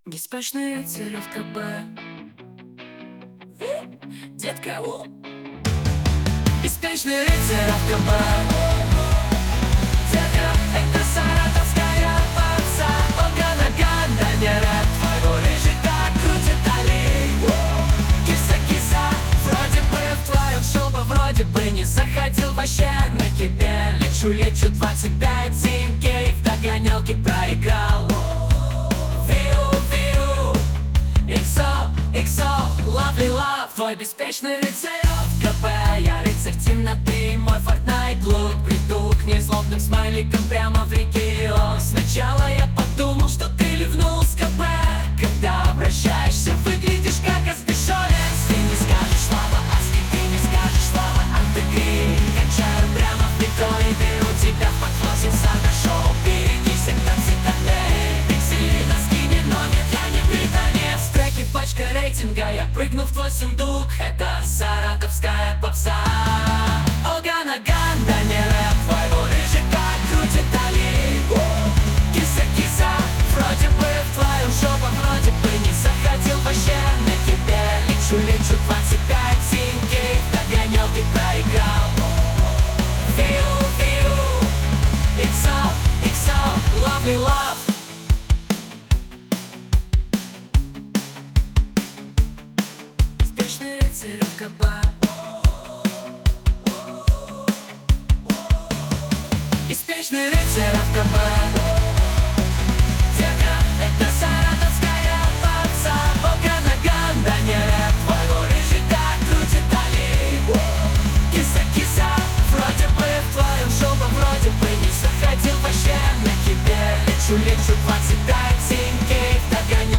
Беспечный рыцарь в КБ. Детка, о! Беспечный рыцарь в КБ. Детка, это саратовская попса. Ольга Наган, да не рэп. Твоего рыжика крутит Али. Киса-киса, вроде бы в твоем шоу, вроде бы не заходил вообще на кибе. Лечу 25 зимкей, в догонялке проиграл. Lovely love, твой беспечный рыцарь в КП. Я рыцарь темноты, мой Fortnite лук. Приду к ней злобным смайликом прямо в регион. Сначала я подумал, что ты ливнул с КП. Когда обращаешься, выглядишь как азбешонец. Ты не скажешь слава Аски, ты не скажешь слава Антегри. Кончаю прямо в метро и беру тебя в подхвост Сада шоу. Берегись, это цитадель. Пиксели на скине, но нет, я не британец. Треки, пачка рейтинга, я прыгну в твой сундук. Это саратовская попса. Ольга Наган, да не рэп. Твоего рыжика крутит Али. Киса-киса, вроде бы в твоем шоу, вроде бы не заходил вообще на тебе. Лечу 25 зимкей, догонял, ты проиграл. Фиу, XO, lovely love. Беспечный рыцарь в КБ. Беспечный рыцарь в КБ.